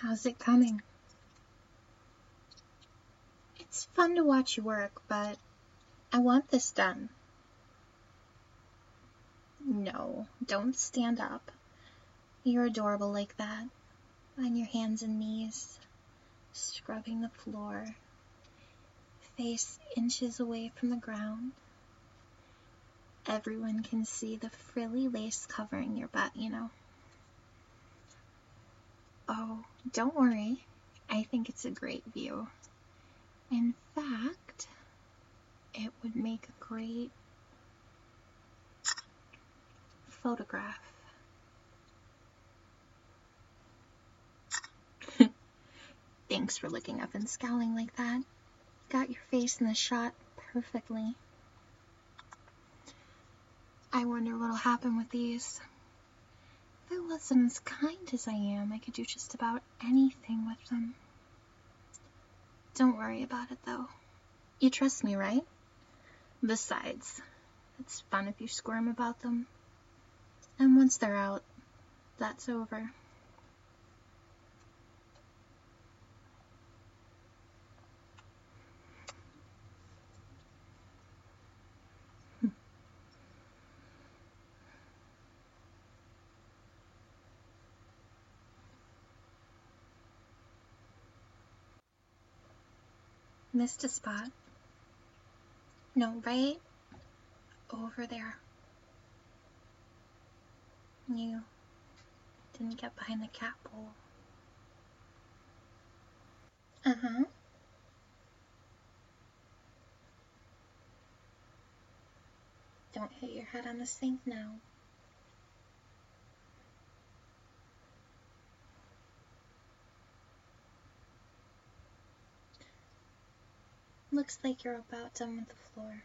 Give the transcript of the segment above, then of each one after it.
How's it coming? It's fun to watch you work, but I want this done. No, don't stand up. You're adorable like that. On your hands and knees, scrubbing the floor, face inches away from the ground. Everyone can see the frilly lace covering your butt, you know. Oh, don't worry. I think it's a great view. In fact, it would make a great photograph. Thanks for looking up and scowling like that. Got your face in the shot perfectly. I wonder what'll happen with these. If I wasn't as kind as I am, I could do just about anything with them. Don't worry about it, though. You trust me, right? Besides, it's fun if you squirm about them. And once they're out, that's over. Missed a spot? No, right over there. You didn't get behind the cat bowl. Uh-huh. Don't hit your head on the sink now. Looks like you're about done with the floor.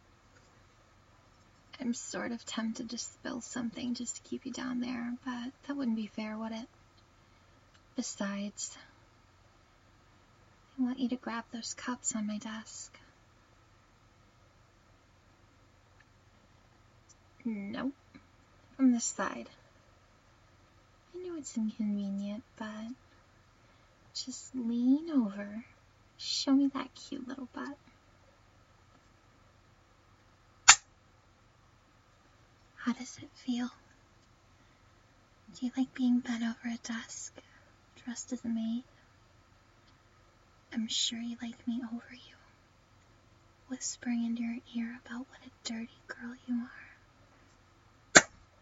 I'm sort of tempted to spill something just to keep you down there, but that wouldn't be fair, would it? Besides, I want you to grab those cups on my desk. Nope. From this side. I know it's inconvenient, but just lean over. Show me that cute little butt. How does it feel? Do you like being bent over a desk, dressed as a maid? I'm sure you like me over you, whispering into your ear about what a dirty girl you are.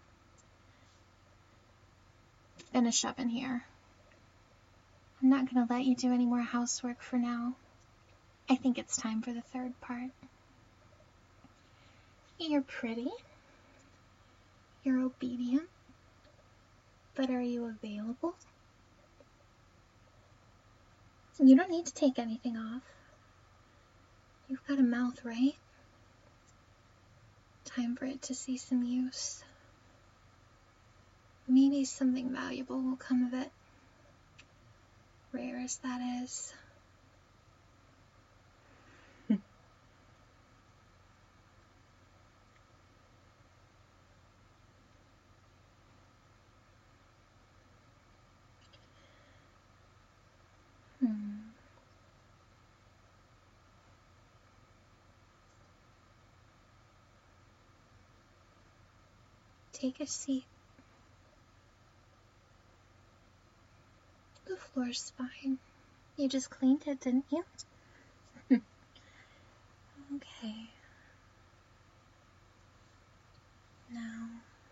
Finish up in here. I'm not gonna let you do any more housework for now. I think it's time for the third part. You're pretty. You're obedient. But are you available? You don't need to take anything off. You've got a mouth, right? Time for it to see some use. Maybe something valuable will come of it. Rare as that is. Take a seat. The floor's fine. You just cleaned it, didn't you? Okay. Now,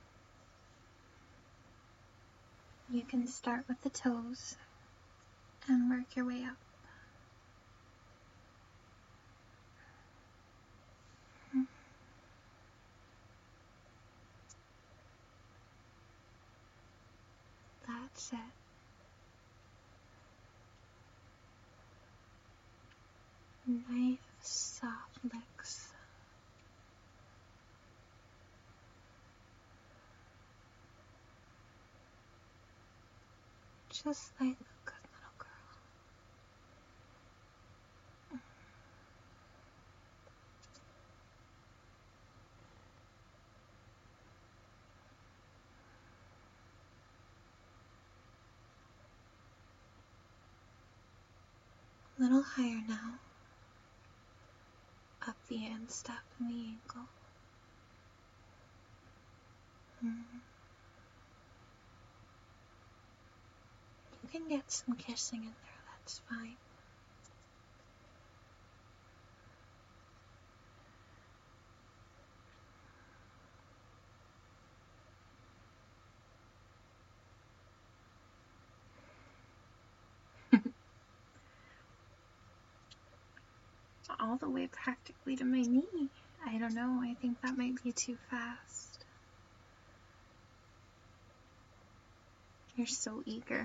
you can start with the toes and work your way up. That's it. Nice, soft licks. Just like a good little girl. A little higher now. Up the instep and the ankle. You can get some kissing in there, that's fine. All the way practically to my knee. I don't know, I think that might be too fast. You're so eager.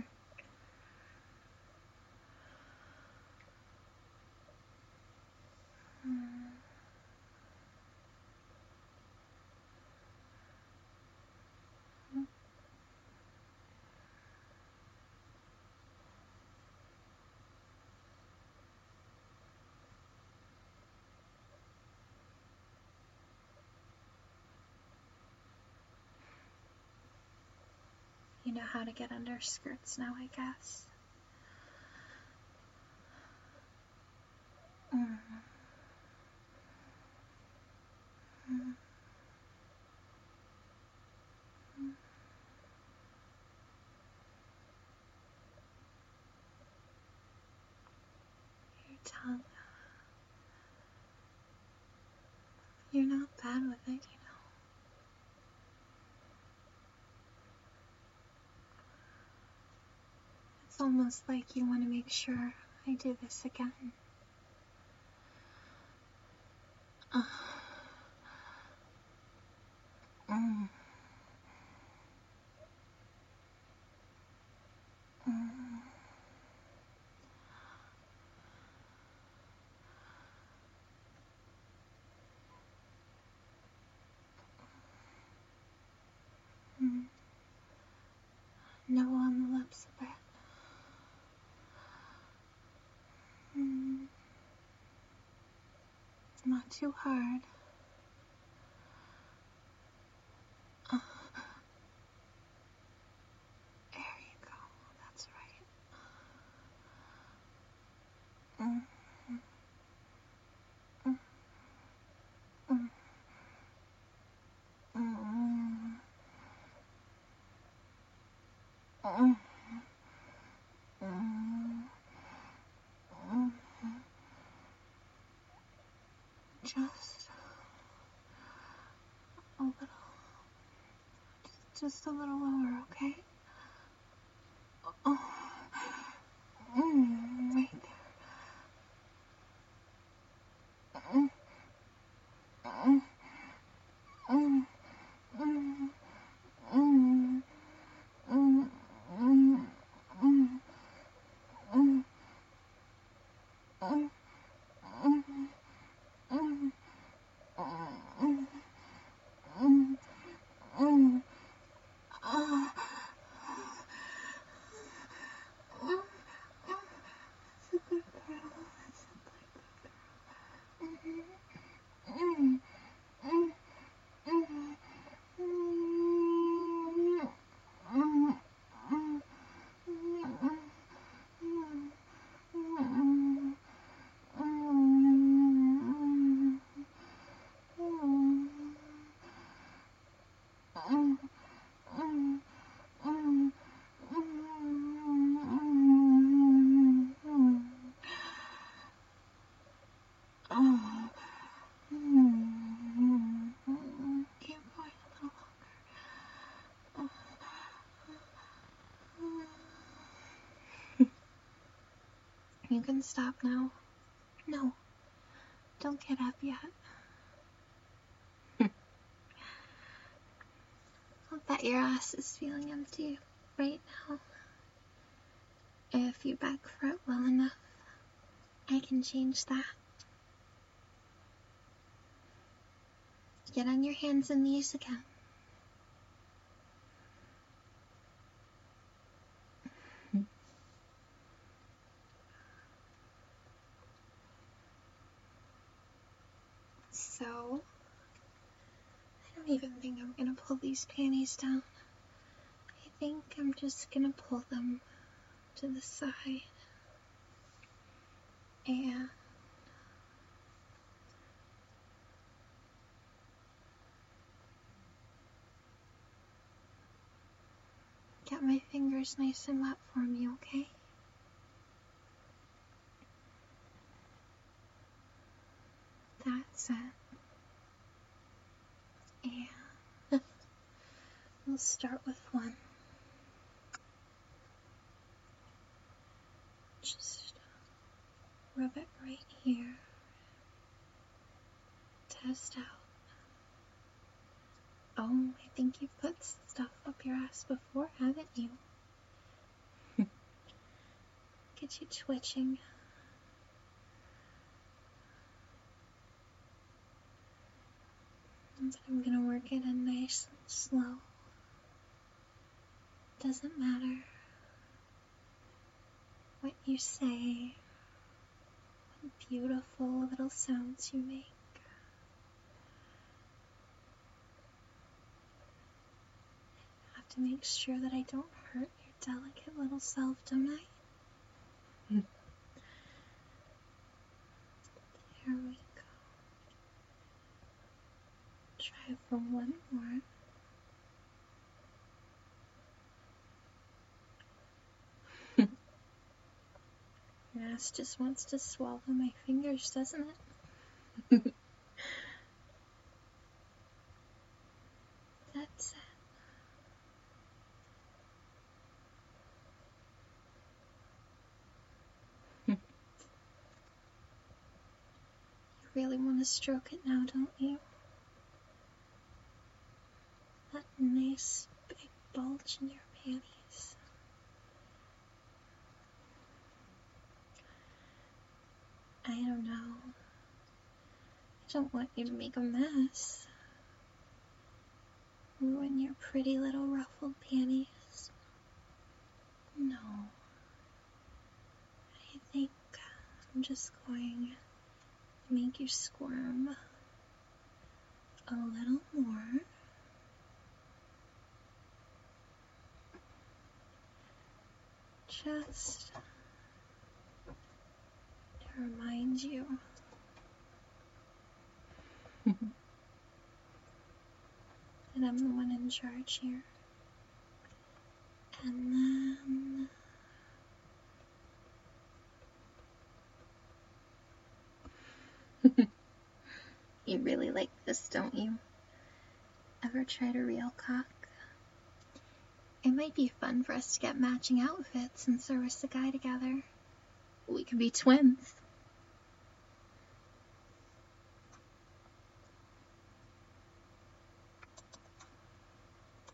You know how to get under skirts now, I guess. Your tongue. You're not bad with it, you know. It's almost like you want to make sure I do this again. No on the lips a bit. Not too hard. There you go. That's right. Just a little lower, okay? Right there. You can stop now. No, don't get up yet. I'll bet your ass is feeling empty right now. If you beg for it well enough, I can change that. Get on your hands and knees again. So, I don't even think I'm gonna pull these panties down. I think I'm just gonna pull them to the side. and get my fingers nice and wet for me, okay? That's it. And we'll start with one. Just rub it right here. Test out. Oh, I think you've put stuff up your ass before, haven't you? Get you twitching. But I'm gonna work it in nice and slow. Doesn't matter what you say, what beautiful little sounds you make. I have to make sure that I don't hurt your delicate little self, don't I? There we go. Try for one more. Your ass just wants to swallow my fingers, doesn't it? That's it. You really want to stroke it now, don't you? That nice big bulge in your panties. I don't know. I don't want you to make a mess. Ruin your pretty little ruffled panties. No. I think I'm just going to make you squirm a little more. Just to remind you that I'm the one in charge here. And then you really like this, don't you? Ever try to real cock? It might be fun for us to get matching outfits and service the guy together. We could be twins.